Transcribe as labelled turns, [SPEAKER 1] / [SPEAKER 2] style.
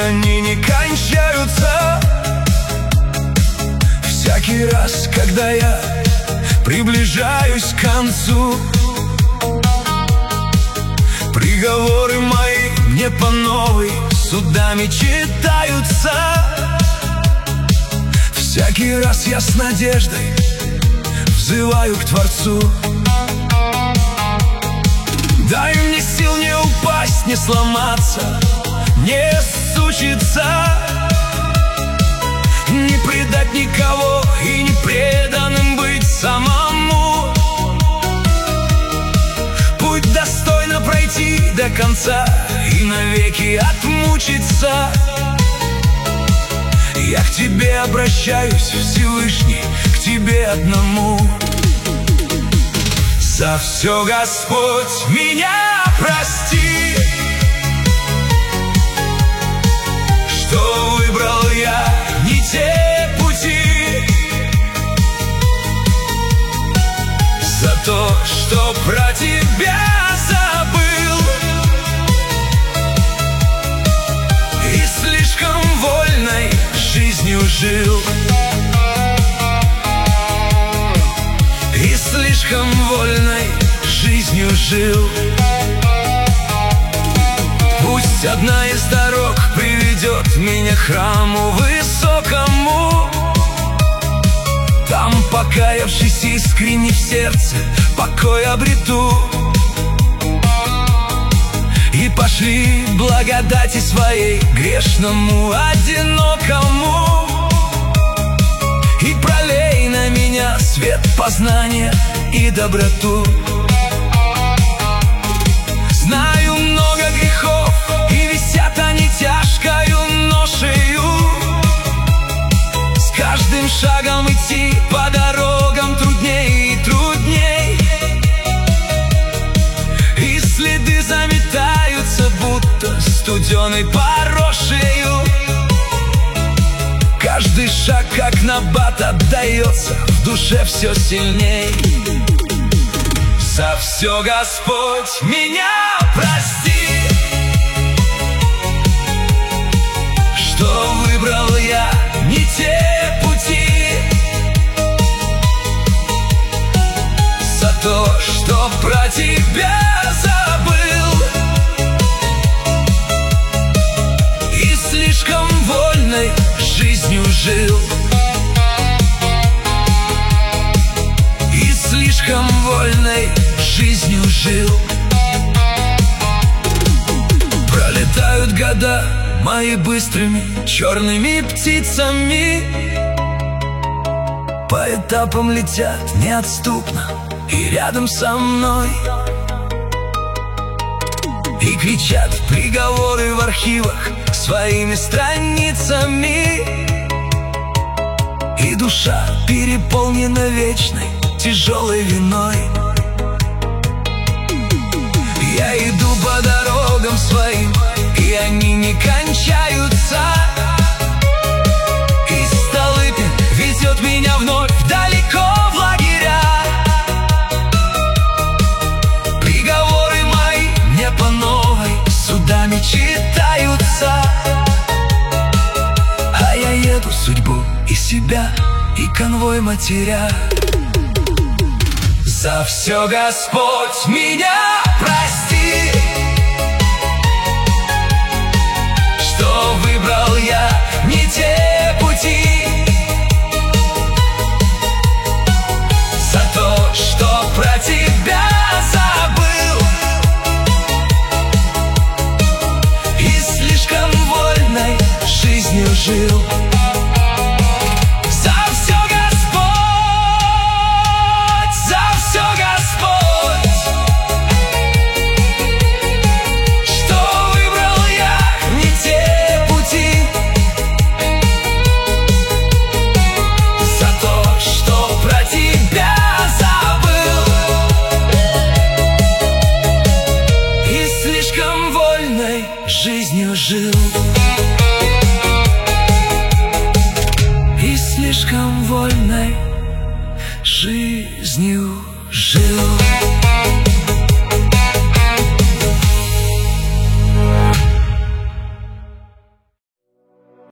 [SPEAKER 1] они не кончаются. Всякий раз, когда я приближаюсь к концу, приговоры мои мне по новой судами читаются. Всякий раз я с надеждой взываю к Творцу. Дай мне сил не упасть, не сломаться, не сучиться, не предать никого и не преданным быть самому. Путь достойно пройти до конца и навеки отмучиться. Я к тебе обращаюсь, Всевышний, к тебе одному. За все, Господь, меня прости, что выбрал я не те пути, за то, что про тебя забыл и слишком вольной жизнью жил. И слишком вольной жизнью жил. Пусть одна из дорог приведет меня к храму высокому. Там, покаявшись искренне в сердце, покой обрету. И пошли благодати своей грешному, одинокому. И пролей на меня свет познания и доброту. Знаю много грехов, и висят они тяжкою ношею. С каждым шагом идти по дорогам трудней и трудней. И следы заметаются, будто студеной порошею. Каждый шаг, как набат, отдается в душе все сильней. За все, Господь, меня прости, что выбрал я не те пути, за то, что про тебя забыл и слишком вольной жизнью жил. И слишком вольной жизнью жил. Пролетают года мои быстрыми черными птицами, по этапам летят неотступно и рядом со мной. И кричат приговоры в архивах своими страницами. И душа переполнена вечной, тяжелой виной. Я иду по дорогам своим, и они не кончаются. И Столыпин везет меня вновь далеко в лагеря. Приговоры мои мне по новой судами читаются. А я еду судьбу и себя, и конвой матеря. За все, Господь, меня прости, что выбрал я не те пути, за то, что про тебя забыл и слишком вольной жизнью жил. Жизнью жил и слишком вольной жизнью жил.